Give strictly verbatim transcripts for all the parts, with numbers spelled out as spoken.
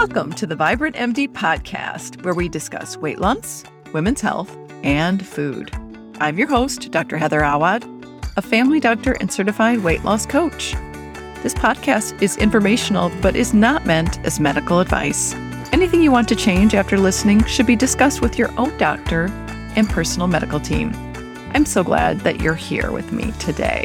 Welcome to the Vibrant M D podcast, where we discuss weight loss, women's health, and food. I'm your host, Doctor Heather Awad, a family doctor and certified weight loss coach. This podcast is informational, but is not meant as medical advice. Anything you want to change after listening should be discussed with your own doctor and personal medical team. I'm so glad that you're here with me today.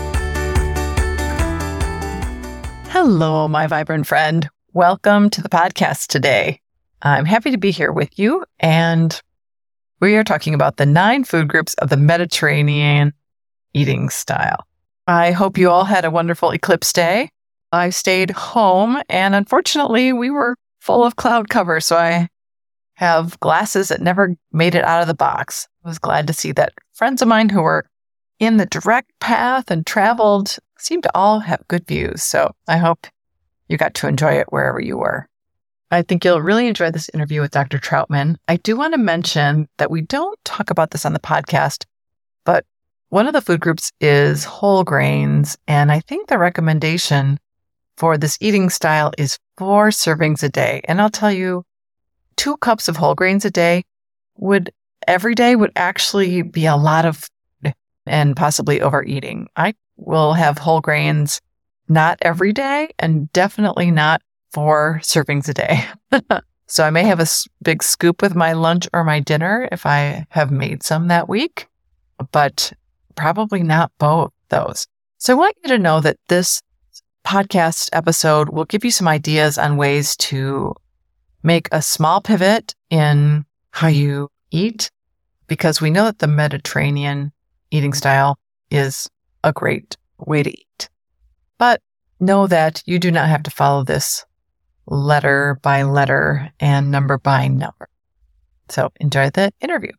Hello, my vibrant friend. Welcome to the podcast today. I'm happy to be here with you, and we are talking about the nine food groups of the Mediterranean eating style. I hope you all had a wonderful eclipse day. I stayed home, and unfortunately, we were full of cloud cover, so I have glasses that never made it out of the box. I was glad to see that friends of mine who were in the direct path and traveled seemed to all have good views, so I hope you got to enjoy it wherever you were. I think you'll really enjoy this interview with Doctor Troutman. I do want to mention that we don't talk about this on the podcast, but one of the food groups is whole grains, and I think the recommendation for this eating style is four servings a day. And I'll tell you, two cups of whole grains a day would, every day would actually be a lot of food and possibly overeating. I will have whole grains not every day, and definitely not four servings a day. So I may have a big scoop with my lunch or my dinner if I have made some that week, but probably not both those. So I want you to know that this podcast episode will give you some ideas on ways to make a small pivot in how you eat, because we know that the Mediterranean eating style is a great way to eat. But know that you do not have to follow this letter by letter and number by number. So enjoy the interview.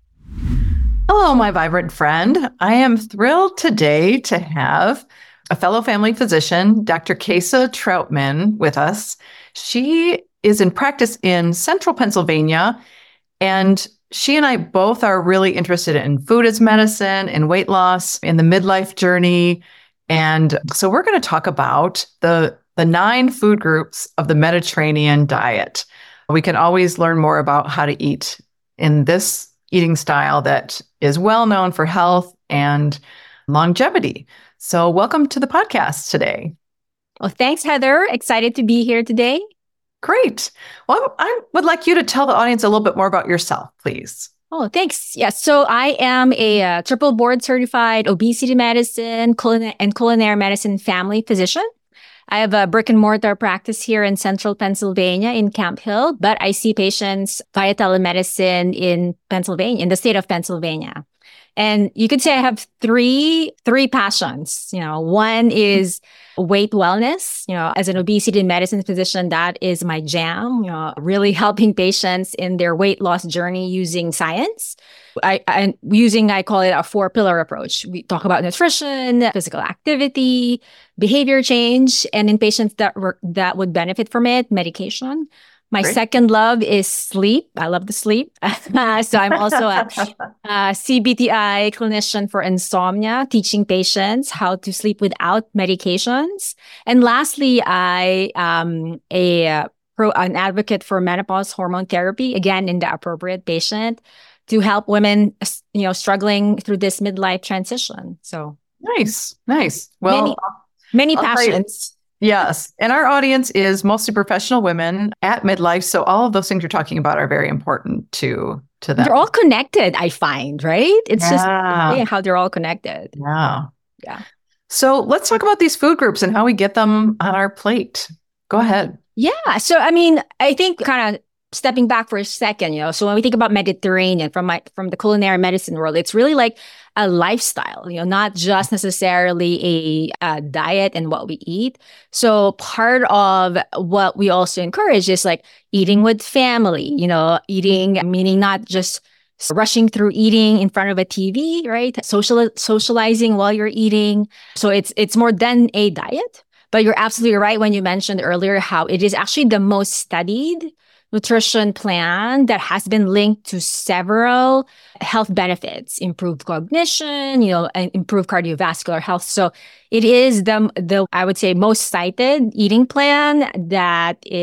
Hello, my vibrant friend. I am thrilled today to have a fellow family physician, Doctor Kaisa Troutman, with us. She is in practice in central Pennsylvania, and she and I both are really interested in food as medicine and weight loss in the midlife journey. And so we're going to talk about the, the nine food groups of the Mediterranean diet. We can always learn more about how to eat in this eating style that is well known for health and longevity. So welcome to the podcast today. Well, thanks, Heather. Excited to be here today. Great. Well, I would like you to tell the audience a little bit more about yourself, please. Oh, thanks. Yes. So I am a uh, triple board certified obesity medicine culina- and culinary medicine family physician. I have a brick and mortar practice here in central Pennsylvania in Camp Hill, but I see patients via telemedicine in Pennsylvania, in the state of Pennsylvania. And you could say I have three, three passions. You know, one is weight wellness. You know, as an obesity medicine physician, that is my jam, you know, really helping patients in their weight loss journey using science. I, I using, I call it a four pillar approach. We talk about nutrition, physical activity, behavior change, and in patients that were, that would benefit from it, medication. My Great. Second love is sleep. I love the sleep. So I'm also a, a C B T I clinician for insomnia, teaching patients how to sleep without medications. And lastly, I am a uh, pro, an advocate for menopause hormone therapy, again, in the appropriate patient, to help women, you know, struggling through this midlife transition. So nice, nice. Well, many, many passions. Yes. And our audience is mostly professional women at midlife. So all of those things you're talking about are very important to, to them. They're all connected, I find, right? It's yeah. just yeah, how they're all connected. Yeah. Yeah. So let's talk about these food groups and how we get them on our plate. Go ahead. Yeah. So, I mean, I think kind of stepping back for a second, you know, so when we think about Mediterranean from my, from the culinary medicine world, it's really like a lifestyle, you know, not just necessarily a, a diet and what we eat. So part of what we also encourage is like eating with family, you know, eating, meaning not just rushing through eating in front of a T V, right? Social, socializing while you're eating. So it's, it's more than a diet, but you're absolutely right when you mentioned earlier how it is actually the most studied nutrition plan that has been linked to several health benefits, improved cognition, you know, and improved cardiovascular health. So it is the, the, I would say, most cited eating plan that is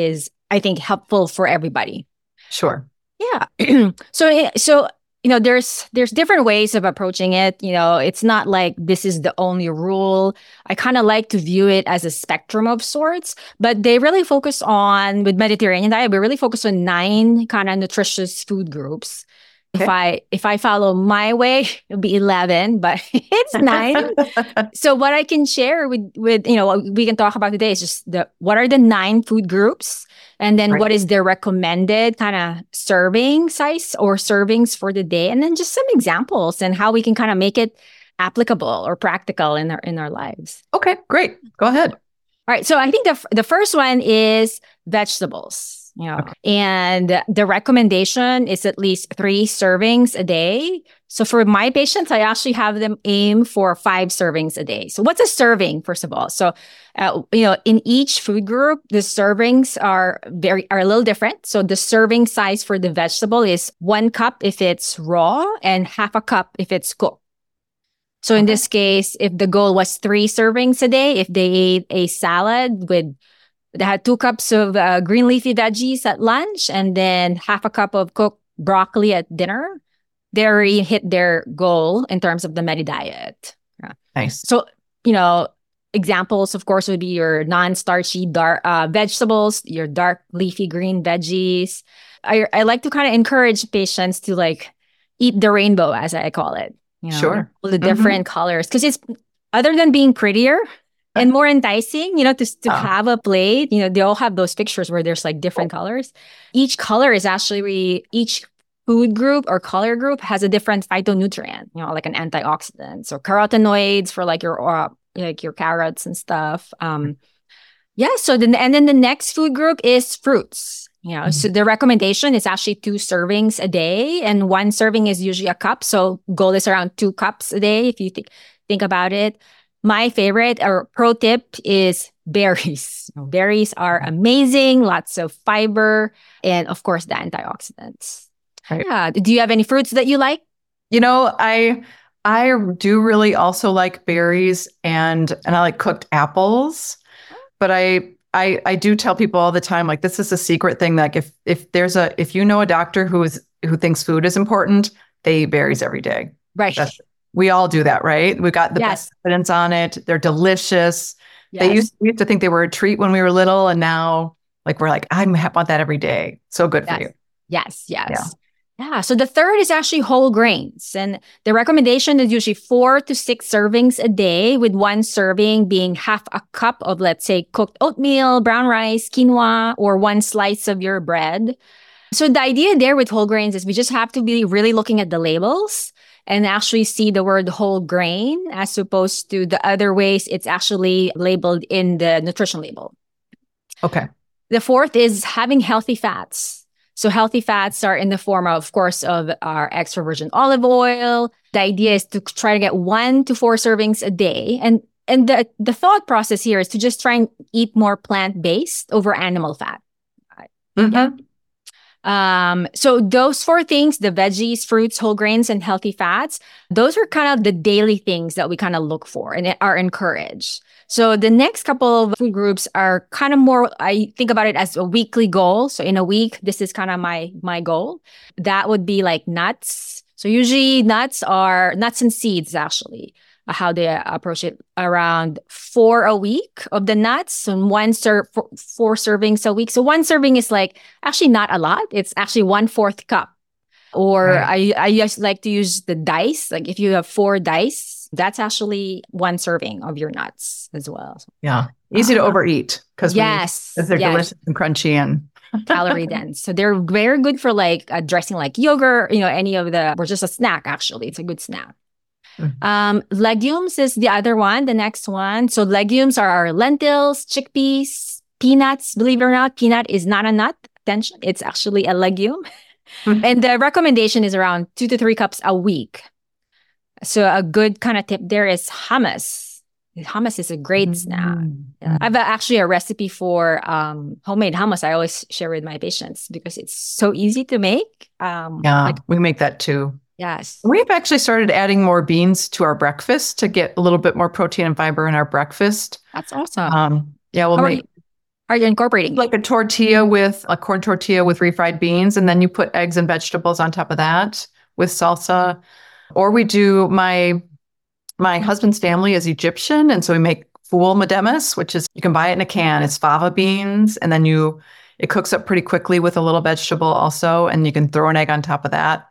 I think, helpful for everybody. Sure. Yeah. so, so, you know, there's, there's different ways of approaching it. You know, it's not like this is the only rule. I kind of like to view it as a spectrum of sorts, but they really focus on, with Mediterranean diet, we really focus on nine kind of nutritious food groups. Okay. If I if I follow my way, it'll be eleven, but it's nine. So what I can share with with you know what we can talk about today is just the what are the nine food groups, and then right. what is their recommended kind of serving size or servings for the day, and then just some examples and how we can kind of make it applicable or practical in our in our lives. Okay, great. Go ahead. All right. So I think the the first one is vegetables. You know, okay. And the recommendation is at least three servings a day. So for my patients, I actually have them aim for five servings a day. So what's a serving, first of all? So, uh, you know, in each food group, the servings are very are a little different. So the serving size for the vegetable is one cup if it's raw and half a cup if it's cooked. So okay. in this case, if the goal was three servings a day, if they ate a salad with They had two cups of uh, green leafy veggies at lunch and then half a cup of cooked broccoli at dinner, they already hit their goal in terms of the Medi diet. Yeah. Nice. So, you know, examples, of course, would be your non-starchy dark uh, vegetables, your dark leafy green veggies. I, I like to kind of encourage patients to like eat the rainbow, as I call it. You know, sure. all the different mm-hmm. colors. Because it's, other than being prettier, and more enticing, you know, to, to oh. have a plate, you know, they all have those pictures where there's like different oh. colors. Each color is actually, each food group or color group has a different phytonutrient, you know, like an antioxidant. So carotenoids for like your, uh, like your carrots and stuff. Um, yeah. So then, and then the next food group is fruits. You know, mm-hmm. so the recommendation is actually two servings a day, and one serving is usually a cup. So goal is around two cups a day if you think think about it. My favorite or pro tip is berries. Berries are amazing, lots of fiber, and of course the antioxidants. Right. Yeah. Do you have any fruits that you like? You know, I I do really also like berries, and and I like cooked apples. But I I I do tell people all the time, like, this is a secret thing. Like if if there's a if you know a doctor who is who thinks food is important, they eat berries every day. Right. That's, we all do that, right? We got the yes. best evidence on it. They're delicious. Yes. They used we used to think they were a treat when we were little, and now like we're like, I want that every day. So good yes. for you. Yes, yes. Yeah. Yeah. So the third is actually whole grains. And the recommendation is usually four to six servings a day, with one serving being half a cup of, let's say, cooked oatmeal, brown rice, quinoa, or one slice of your bread. So the idea there with whole grains is we just have to be really looking at the labels and actually see the word whole grain, as opposed to the other ways it's actually labeled in the nutrition label. Okay. The fourth is having healthy fats. So healthy fats are in the form, of, of course, of our extra virgin olive oil. The idea is to try to get one to four servings a day. And and the, the thought process here is to just try and eat more plant-based over animal fat. Mm-hmm. Yeah. Um, so those four things, the veggies, fruits, whole grains, and healthy fats, those are kind of the daily things that we kind of look for and are encouraged. So the next couple of food groups are kind of more, I think about it as a weekly goal. So in a week, this is kind of my, my goal. That would be like nuts. So usually nuts are nuts and seeds, actually. How they approach it, around four a week of the nuts and one ser- four, four servings a week. So one serving is like actually not a lot. It's actually one fourth cup. Or right. I, I just like to use the dice. Like if you have four dice, that's actually one serving of your nuts as well. Yeah. Easy uh, to overeat because yes, they're yes. delicious and crunchy and calorie dense. So they're very good for like uh, dressing like yogurt, you know, any of the, or just a snack, actually. It's a good snack. Um, legumes is the other one, the next one. So legumes are our lentils, chickpeas, peanuts. Believe it or not, peanut is not a nut. Attention, it's actually a legume. And the recommendation is around two to three cups a week. So a good kind of tip there is hummus. Hummus is a great mm-hmm. snack. Yeah. I have a, actually a recipe for um, homemade hummus I always share with my patients because it's so easy to make. Um, yeah, like, we make that too. Yes. We've actually started adding more beans to our breakfast to get a little bit more protein and fiber in our breakfast. That's awesome. Um, yeah, we'll how make. Are you, are you incorporating? Like a tortilla with a corn tortilla with refried beans, and then you put eggs and vegetables on top of that with salsa. Or we do my my husband's family is Egyptian, and so we make foul medemis, which is you can buy it in a can. It's fava beans, and then you it cooks up pretty quickly with a little vegetable also, and you can throw an egg on top of that.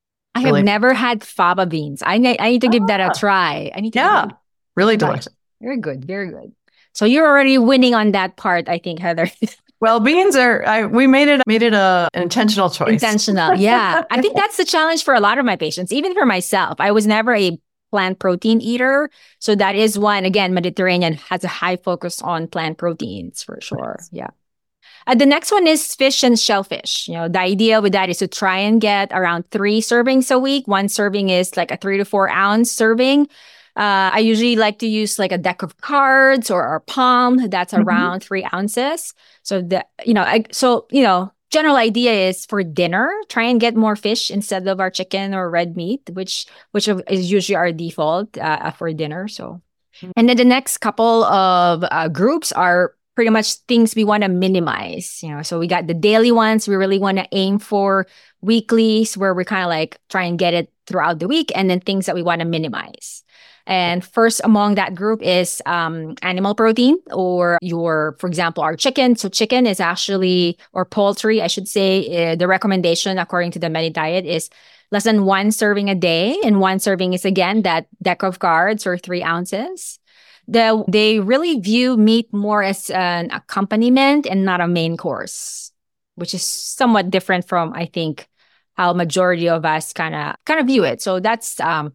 I Really- have never had fava beans. I need I need to give that Ah. a try. I need to Yeah, give that- really delicious. Very good, very good. So you're already winning on that part, I think, Heather. Well, beans are I we made it made it a an intentional choice. Intentional. Yeah. I think that's the challenge for a lot of my patients, even for myself. I was never a plant protein eater. So that is one, again, Mediterranean has a high focus on plant proteins for sure. Yeah. Uh, the next one is fish and shellfish. You know, the idea with that is to try and get around three servings a week. One serving is like a three to four ounce serving. Uh, I usually like to use like a deck of cards or a palm that's Mhm. around three ounces. So the you know, I, so you know, general idea is for dinner, try and get more fish instead of our chicken or red meat, which which is usually our default uh, for dinner. So, and then the next couple of uh, groups are pretty much things we want to minimize. You know, so we got the daily ones we really want to aim for, weeklies where we kind of like try and get it throughout the week, and then things that we want to minimize. And first among that group is um, animal protein or your, for example, our chicken. So chicken is actually, or poultry, I should say, uh, the recommendation according to the Medi diet is less than one serving a day. And one serving is, again, that deck of cards or three ounces. The, they really view meat more as an accompaniment and not a main course, which is somewhat different from, I think, how majority of us kind of kind of view it. So that's um,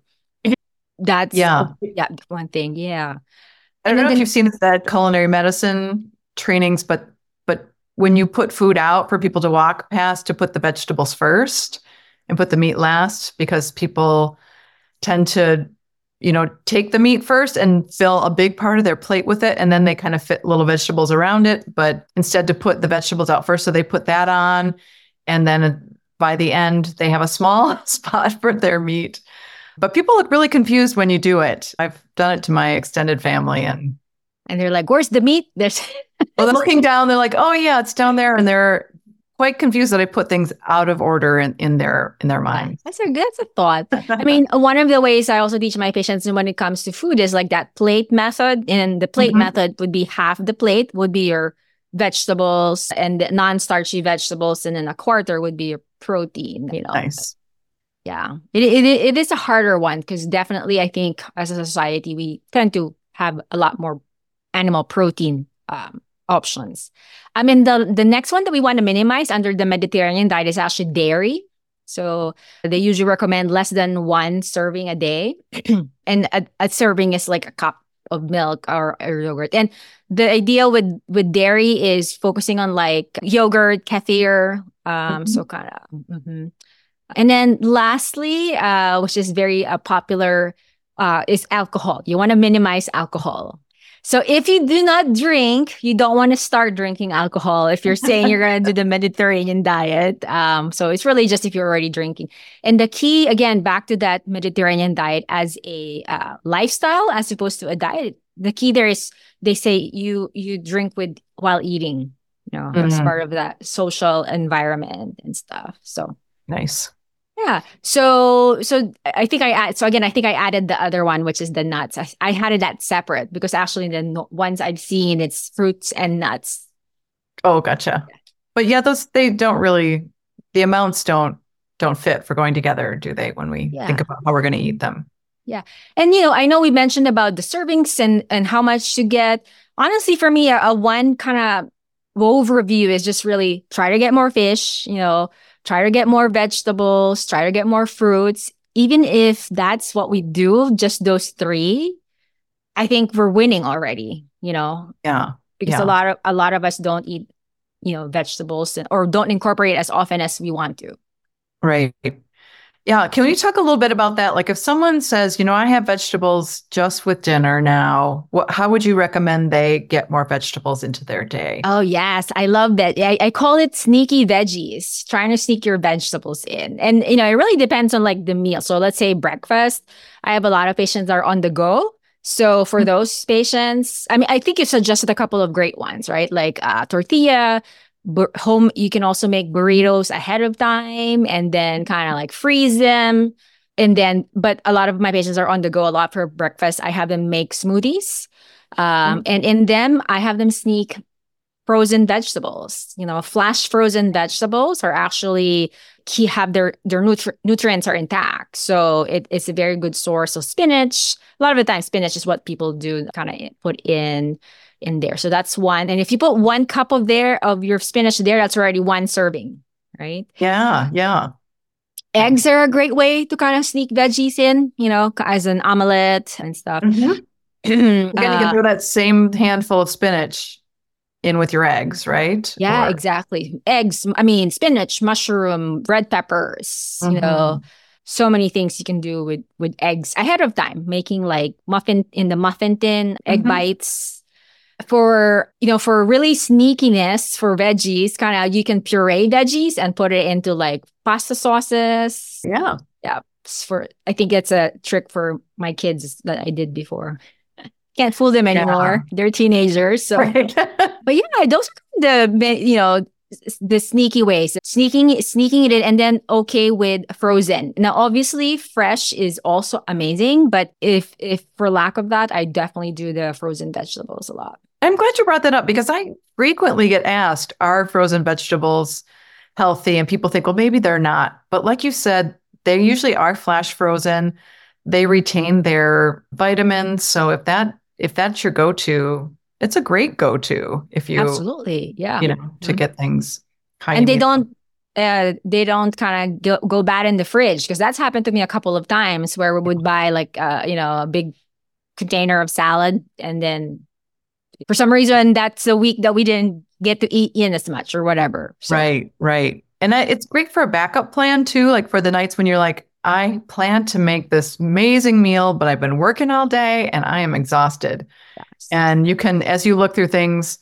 that's Yeah. yeah one thing. Yeah. I don't And then know if the- you've seen that culinary medicine trainings, but but when you put food out for people to walk past, to put the vegetables first and put the meat last, because people tend to, you know, take the meat first and fill a big part of their plate with it, and then they kind of fit little vegetables around it. But instead to put the vegetables out first, so they put that on, and then by the end they have a small spot for their meat. But people look really confused when you do it. I've done it to my extended family, and and they're like, "Where's the meat?" There's well, they're looking down. They're like, "Oh yeah, it's down there," and they're quite confused that I put things out of order in, in their in their mind. That's a that's a thought. I mean, one of the ways I also teach my patients when it comes to food is like that plate method. And the plate Mhm. method would be half the plate would be your vegetables and non-starchy vegetables, and then a quarter would be your protein. You know, Nice. yeah, it it, it is a harder one because definitely I think as a society we tend to have a lot more animal protein um, options. I mean, the the next one that we want to minimize under the Mediterranean diet is actually dairy. So they usually recommend less than one serving a day, and a, a serving is like a cup of milk or, or yogurt. And the idea with with dairy is focusing on like yogurt, kefir, um, Mhm. so kind of. mhm. And then lastly, uh, which is very uh, popular, uh, is alcohol. You want to minimize alcohol. So if you do not drink, you don't want to start drinking alcohol if you're saying you're going to do the Mediterranean diet. Um, so it's really just if you're already drinking. And the key, again, back to that Mediterranean diet as a uh, lifestyle as opposed to a diet. The key there is they say you you drink with while eating, you know, as Mhm. part of that social environment and stuff. So. Nice. Yeah. So so I think I add, so again I think I added the other one, which is the nuts. I, I had that separate because actually the no- ones I've seen it's fruits and nuts. Oh, gotcha. But yeah, those they don't really the amounts don't don't fit for going together, do they? When we Yeah. think about how we're going to eat them. And you know I know we mentioned about the servings and and how much to get. Honestly, for me, a, a one kind of overview is just really try to get more fish. You know, try to get more vegetables. Try to get more fruits. Even if that's what we do, just those three, I think we're winning already. You know, Yeah. because Yeah. a lot of a lot of us don't eat, you know, vegetables and, or don't incorporate as often as we want to. Right. Yeah. Can we talk a little bit about that? Like if someone says, you know, I have vegetables just with dinner now, what, how would you recommend they get more vegetables into their day? Oh yes, I love that. I, I call it sneaky veggies, trying to sneak your vegetables in. And you know, it really depends on like the meal. So let's say breakfast. I have a lot of patients that are on the go. So for those patients, I mean, I think you suggested a couple of great ones, right? Like uh, tortilla, bur- home. You can also make burritos ahead of time and then kind of like freeze them. And then, but a lot of my patients are on the go a lot for breakfast. I have them make smoothies. Um, and in them, I have them sneak frozen vegetables. You know, flash frozen vegetables are actually key, have their their nutri- nutrients are intact. So it, it's a very good source of spinach. A lot of the time, spinach is what people do kind of put in in there. So that's one. And if you put one cup of there of your spinach there, that's already one serving, right? Yeah, yeah. Eggs are a great way to kind of sneak veggies in, you know, as an omelet and stuff. Mm-hmm. Again, you can Uh, throw that same handful of spinach in with your eggs, right? yeah, Or, exactly. Eggs, I mean, spinach, mushroom, red peppers, you know, Mhm. so many things you can do with with eggs ahead of time, making like muffin in the muffin tin, egg Mhm. bites. For, you know, for really sneakiness for veggies, kind of you can puree veggies and put it into like pasta sauces. Yeah. Yeah. it's For I think it's a trick for my kids that I did before. Can't fool them anymore. They're teenagers. So Right. but yeah, those are the, you know, s- the sneaky ways, sneaking sneaking it in, and then okay with frozen. Now, obviously, fresh is also amazing, but if if for lack of that, I definitely do the frozen vegetables a lot. I'm glad you brought that up because I frequently get asked, are frozen vegetables healthy? And people think, well, maybe they're not. But like you said, they usually are flash frozen. They retain their vitamins. So if that if that's your go-to, it's a great go-to if you, Absolutely, yeah. you know, to Mhm. get things high And they immune. don't. Uh, they don't kind of go, go bad in the fridge because that's happened to me a couple of times where we would buy like uh, you know, a big container of salad and then for some reason that's a week that we didn't get to eat in as much or whatever. So Right, right. And I, it's great for a backup plan too, like for the nights when you're like, I plan to make this amazing meal, but I've been working all day and I am exhausted. yes. And you can, as you look through things,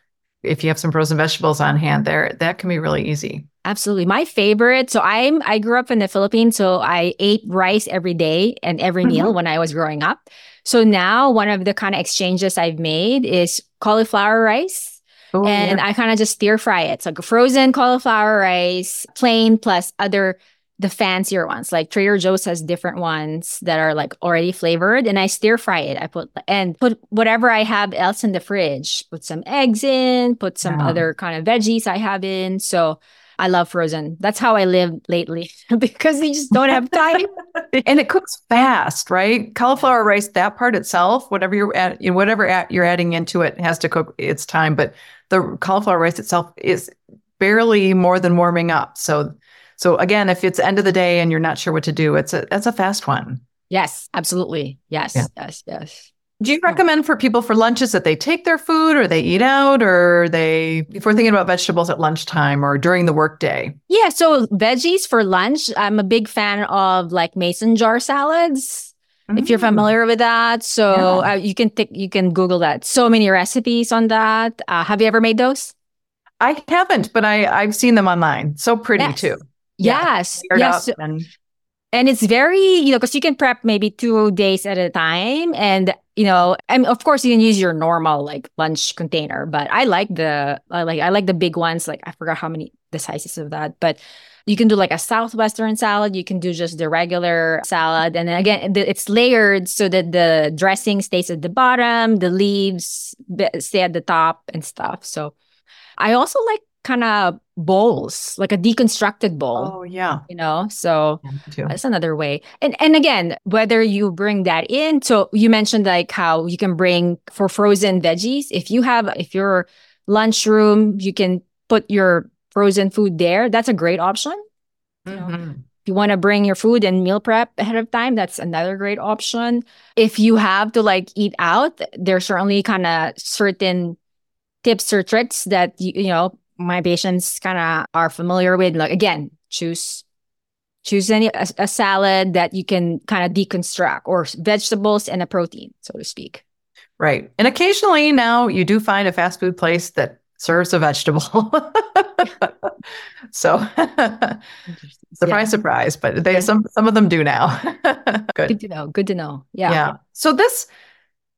if you have some frozen vegetables on hand there, that can be really easy. Absolutely. My favorite. So I'm I grew up in the Philippines, so I ate rice every day and every meal Mhm. when I was growing up. So now one of the kind of exchanges I've made is cauliflower rice. Oh, And yeah. I kind of just stir fry it. So like frozen cauliflower rice, plain plus other the fancier ones. Like Trader Joe's has different ones that are like already flavored. And I stir fry it. I put and put whatever I have else in the fridge. Put some eggs in, put some Yeah. other kind of veggies I have in. So I love frozen. That's how I live lately because you just don't have time. And it cooks fast, right? Cauliflower rice, that part itself, whatever you're at, you know, whatever at, you're adding into it has to cook its time. But the cauliflower rice itself is barely more than warming up. So, so again, if it's end of the day and you're not sure what to do, it's a that's a fast one. Yes, absolutely. Yes, Yeah. yes, yes. Do you Oh. recommend for people for lunches that they take their food or they eat out or they, if we're thinking about vegetables at lunchtime or during the workday? Yeah, so veggies for lunch. I'm a big fan of like mason jar salads. If you're Mm. familiar with that, so Yeah. uh, you can th- you can Google that. So many recipes on that. Uh, have you ever made those? I haven't, but I, I've seen them online. So pretty Yes. too. Yeah. Yes, Layered yes. up and And it's very, you know, because you can prep maybe two days at a time. And, you know, and of course you can use your normal like lunch container, but I like the, I like, I like the big ones. Like I forgot how many, the sizes of that, but you can do like a Southwestern salad. You can do just the regular salad. And then again, the, it's layered so that the dressing stays at the bottom, the leaves be- stay at the top and stuff. So I also like kind of bowls, like a deconstructed bowl oh yeah. you know so Yeah, me too. that's another way and and again whether you bring that in so you mentioned like how you can bring for frozen veggies if you have if your lunchroom you can put your frozen food there that's a great option you know Mhm. if you want to bring your food and meal prep ahead of time that's another great option if you have to like eat out there's certainly kind of certain tips or tricks that you, you know my patients kind of are familiar with like again choose choose any a, a salad that you can kind of deconstruct or vegetables and a protein so to speak. Right. And occasionally now you do find a fast food place that serves a vegetable. So surprise, Yeah. surprise, but they Yeah. some some of them do now. Good Good. to know good to know yeah Yeah. So this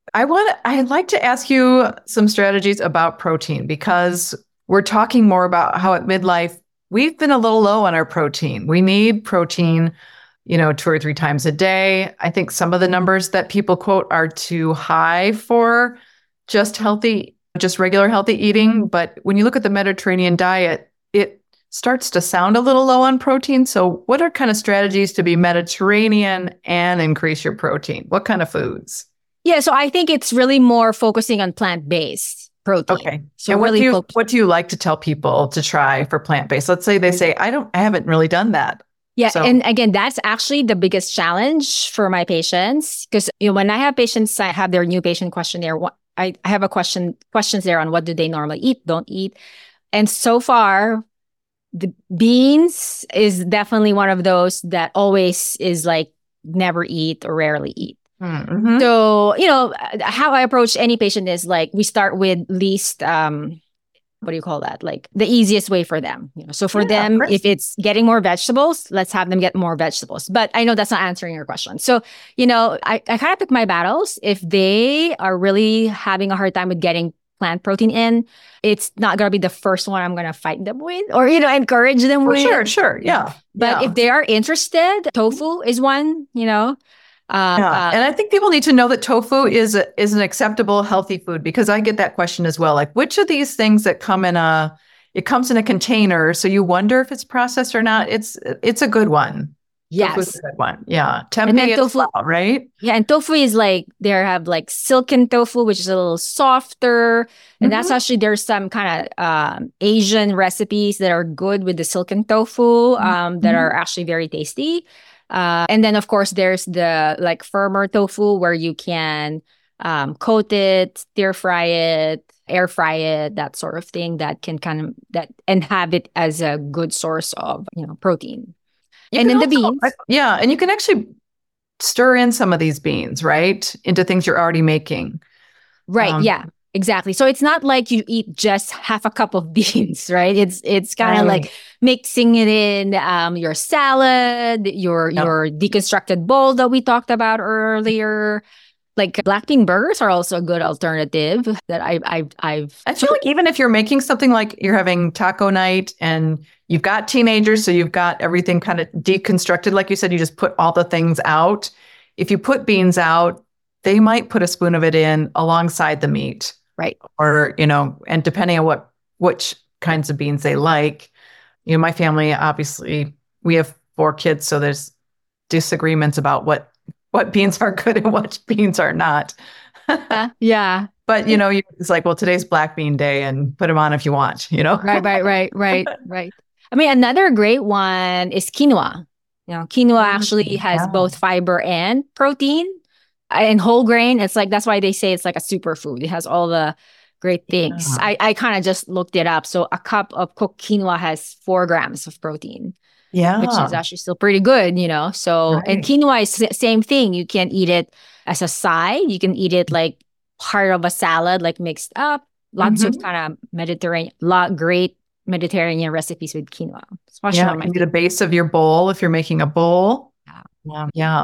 I want I'd like to ask you some strategies about protein because we're talking more about how at midlife we've been a little low on our protein. We need protein, you know, two or three times a day. I think some of the numbers that people quote are too high for just healthy, just regular healthy eating. But when you look at the Mediterranean diet, it starts to sound a little low on protein. So what are kind of strategies to be Mediterranean and increase your protein? What kind of foods? Yeah, so I think it's really more focusing on plant-based protein. Okay. So and what really do you fo- what do you like to tell people to try for plant-based? Let's say they say, I don't I haven't really done that. Yeah, So- and again, that's actually the biggest challenge for my patients because you know when I have patients, I have their new patient questionnaire. what- I, I have a question questions there on what do they normally eat, don't eat, and so far, the beans is definitely one of those that always is like never eat or rarely eat. Mhm. So, you know, how I approach any patient is like we start with least um what do you call that? Like the easiest way for them. You know, so for Yeah, them, great. if it's getting more vegetables, let's have them get more vegetables. But I know that's not answering your question. So, you know, I, I kind of pick my battles. If they are really having a hard time with getting plant protein in, it's not gonna be the first one I'm gonna fight them with or, you know, encourage them For with. sure, sure. Yeah. But yeah. if they are interested, tofu is one, you know. Uh, Yeah, uh, and I think people need to know that tofu is a, is an acceptable healthy food because I get that question as well. Like, which of these things that come in a it comes in a container, so you wonder if it's processed or not. It's it's a good one. Tofu's yes. a good one. Yeah, tempeh And then as tofu- well, right? Yeah, and tofu is like they have like silken tofu, which is a little softer, and that's Mhm. actually there's some kind of um, Asian recipes that are good with the silken tofu um, that Mhm. are actually very tasty. Uh, and then of course there's the like firmer tofu where you can um, coat it, stir fry it, air fry it, that sort of thing that can kind of that and have it as a good source of you know protein. You And can then the also- beans. I- yeah, and you can actually stir in some of these beans, right, into things you're already making. Right. Um, yeah. Exactly. So it's not like you eat just half a cup of beans, right? It's it's kind of Right. like mixing it in um, your salad, your Yep. your deconstructed bowl that we talked about earlier. Like black bean burgers are also a good alternative that I I've I've I feel like even if you're making something like you're having taco night and you've got teenagers, so you've got everything kind of deconstructed, like you said, you just put all the things out. If you put beans out, they might put a spoon of it in alongside the meat. right. Or, you know, and depending on what which kinds of beans they like. You know, my family, obviously, we have four kids, so there's disagreements about what what beans are good and what beans are not. Uh, yeah. But, you know, you- it's like, well, today's black bean day and put them on if you want, you know? Right. Right. Right. Right. Right. I mean, another great one is quinoa. You know, quinoa actually has yeah. both fiber and protein and whole grain. It's like that's why they say it's like a superfood. It has all the great things. Yeah. I, I kind of just looked it up. So a cup of cooked quinoa has four grams of protein, Yeah. which is actually still pretty good, you know. So and Right. quinoa is the same thing. You can eat it as a side. You can eat it like part of a salad, like mixed up. Lots of Mhm. kind of Mediterranean, lot great Mediterranean recipes with quinoa. Especially Yeah, on my you need a base of your bowl if you're making a bowl. Yeah. Yeah. Yeah.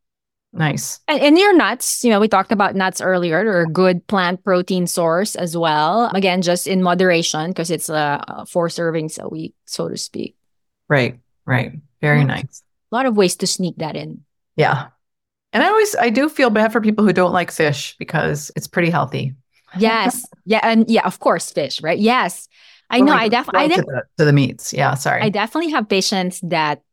Nice. And, and your nuts, you know, we talked about nuts earlier. They're a good plant protein source as well. Again, just in moderation because it's uh, uh, four servings a week, so to speak. Right. Right. Very Yeah. nice. A lot of ways to sneak that in. Yeah. And I always, I do feel bad for people who don't like fish because it's pretty healthy. Yes. Yeah. And yeah, of course, fish, right? Yes. I Or know. like I, def- I, going def- to, the, to the meats. Yeah. Sorry. I definitely have patients that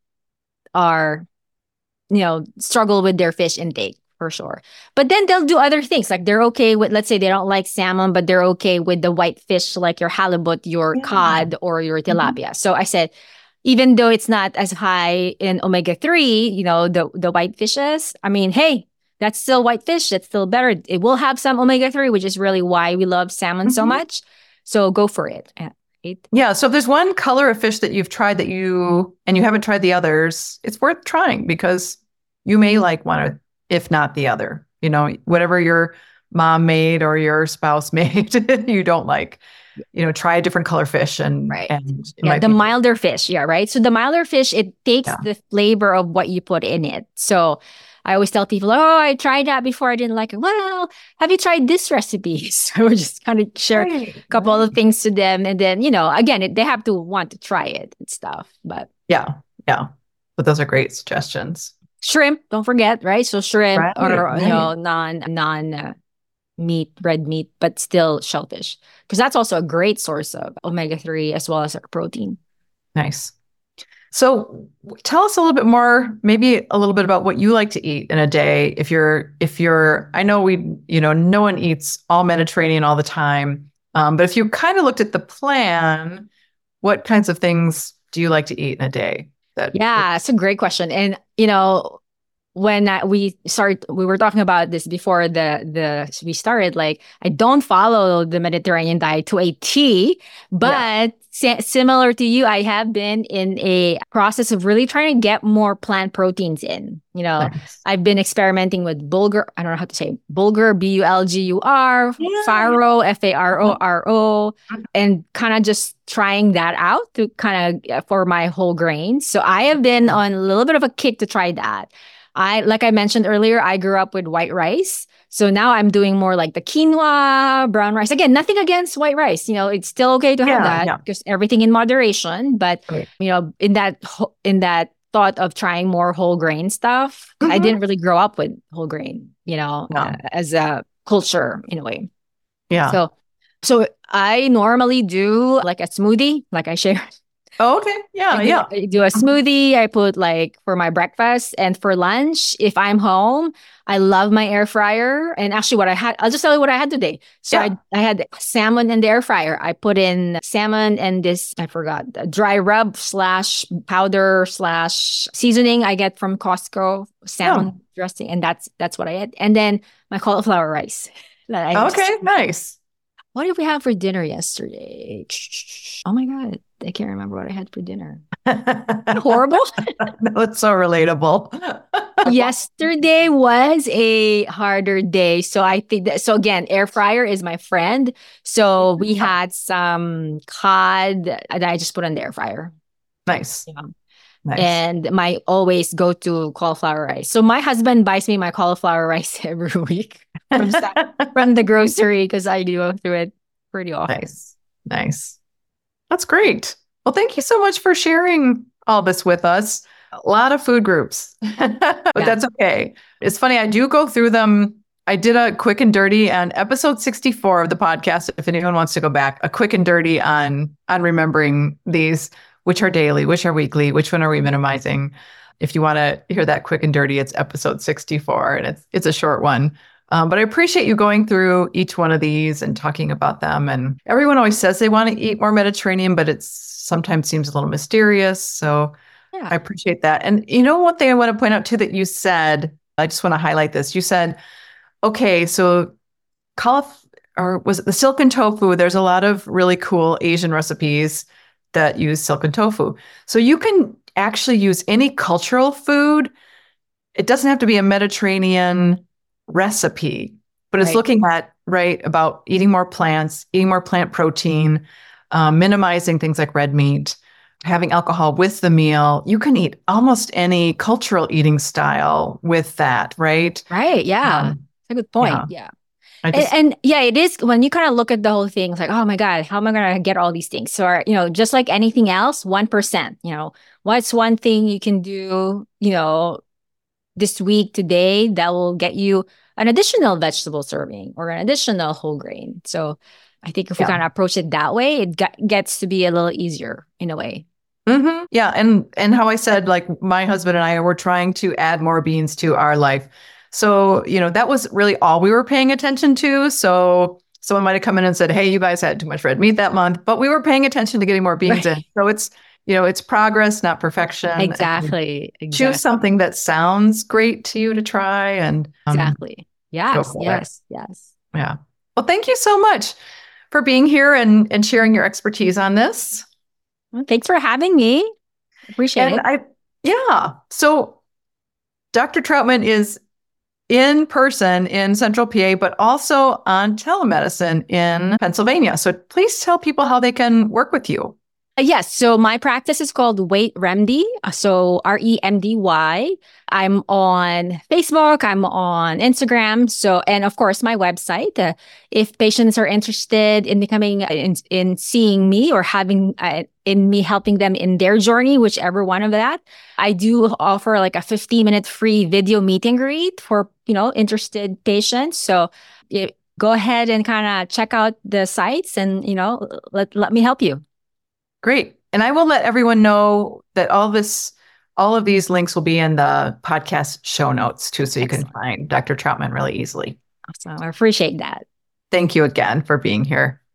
are, you know, struggle with their fish intake for sure. But then they'll do other things. Like they're okay with, let's say they don't like salmon, but they're okay with the white fish, like your halibut, your Yeah. cod, or your Mhm. tilapia. So I said, even though it's not as high in omega three, you know, the, the white fishes, I mean, hey, that's still white fish. That's still better. It will have some omega three, which is really why we love salmon so Mhm. much. So go for it. Uh, it- Yeah. So if there's one color of fish that you've tried that you, and you haven't tried the others, it's worth trying because you may like one or if not the other, you know, whatever your mom made or your spouse made, you don't like, you know, try a different color fish and, Right. and it Yeah, might the be- milder fish. Yeah, right. So the milder fish, it takes Yeah. the flavor of what you put in it. So I always tell people, oh, I tried that before. I didn't like it. Well, have you tried this recipe? So we just kind of share Right, a couple right. of things to them. And then, you know, again, it, they have to want to try it and stuff. But Yeah, yeah. But those are great suggestions. shrimp, don't forget, right? So shrimp Right, or, right. you know, non, non, uh, meat, red meat, but still shellfish. Because that's also a great source of omega three as well as protein. Nice. So tell us a little bit more, maybe a little bit about what you like to eat in a day. If you're, if you're, I know we, you know, no one eats all Mediterranean all the time. Um, but if you kind of looked at the plan, what kinds of things do you like to eat in a day? That Yeah, it's a great question. And, you know, when I, we started, we were talking about this before the the we started. Like, I don't follow the Mediterranean diet to a T, but si- similar to you, I have been in a process of really trying to get more plant proteins in. You know, Nice. I've been experimenting with bulgur. I don't know how to say bulgur, B U L G U R, Yeah, farro, F A R O R O, and kind of just trying that out to kind of for my whole grains. So I have been on a little bit of a kick to try that. I, like I mentioned earlier, I grew up with white rice. So now I'm doing more like the quinoa, brown rice. Again, nothing against white rice. You know, it's still okay to have Yeah, that yeah. because everything in moderation. But, Right. you know, in that, ho- in that thought of trying more whole grain stuff, I Mhm. didn't really grow up with whole grain, you know, No. uh, as a culture in a way. Yeah. So, so I normally do like a smoothie, like I shared. Oh, okay. Yeah, I do, yeah. I do a smoothie. I put like for my breakfast and for lunch. If I'm home, I love my air fryer. And actually, what I had, I'll just tell you what I had today. So Yeah. I, I had salmon in the air fryer. I put in salmon and this, I forgot, dry rub slash powder slash seasoning I get from Costco, salmon dressing. And that's that's what I had. And then my cauliflower rice. that I just- Okay, nice. what did we have for dinner yesterday? Oh my God. I can't remember what I had for dinner. Horrible. No, it's so relatable. Yesterday was a harder day. So I think that, so again, air fryer is my friend. So we had some cod that I just put in the air fryer. Nice. Yeah. Nice. And my always go to cauliflower rice. So my husband buys me my cauliflower rice every week from, from the grocery because I go through it pretty often. Nice. Nice. That's great. Well, thank you so much for sharing all this with us. A lot of food groups, but Yeah. that's okay. It's funny. I do go through them. I did a quick and dirty on episode sixty-four of the podcast. If anyone wants to go back, a quick and dirty on, on remembering these, which are daily, which are weekly, which one are we minimizing? If you want to hear that quick and dirty, it's episode sixty-four, and it's it's a short one. Um, but I appreciate you going through each one of these and talking about them. And everyone always says they want to eat more Mediterranean, but it sometimes seems a little mysterious. So Yeah. I appreciate that. And you know, one thing I want to point out too that you said, I just want to highlight this. You said, okay, so cauliflower, or was it the silken tofu? There's a lot of really cool Asian recipes that use silken tofu. So you can actually use any cultural food. It doesn't have to be a Mediterranean recipe, but it's Right. looking at, right, about eating more plants, eating more plant protein, um, minimizing things like red meat, having alcohol with the meal. You can eat almost any cultural eating style with that, right? Right. Yeah. Um, That's a good point. yeah. Yeah. I And, just, and yeah, it is when you kind of look at the whole thing, it's like, oh my God, how am I going to get all these things? So, you know, just like anything else, one percent, you know, what's one thing you can do, you know, this week, today, that will get you an additional vegetable serving or an additional whole grain. So I think if we Yeah. kind of approach it that way, it get, gets to be a little easier in a way. Mhm. Yeah. And, and how I said, like my husband and I were trying to add more beans to our life. So, you know, that was really all we were paying attention to. So someone might have come in and said, hey, you guys had too much red meat that month, but we were paying attention to getting more beans in. So it's, you know, it's progress, not perfection. And Exactly. Exactly. choose something that sounds great to you to try. And um, Exactly. Yes. for it. Yes. Yes. yeah. Well, thank you so much for being here and, and sharing your expertise on this. Well, thanks for having me. Appreciate And it. I, yeah. So Doctor Troutman is in person in Central P A, but also on telemedicine in Pennsylvania. So please tell people how they can work with you. Uh, Yes. So my practice is called Weight Remedy. Uh, So R E M D Y. I'm on Facebook. I'm on Instagram. So, and of course, my website. Uh, if patients are interested in becoming, uh, in, in seeing me or having, uh, in me helping them in their journey, whichever one of that, I do offer like a fifteen minute free video meet and greet for, you know, interested patients. So it, go ahead and kind of check out the sites and, you know, let, let me help you. Great. And I will let everyone know that all this, all of these links will be in the podcast show notes too, so you Excellent. can find Doctor Troutman really easily. Awesome. I appreciate that. Thank you again for being here.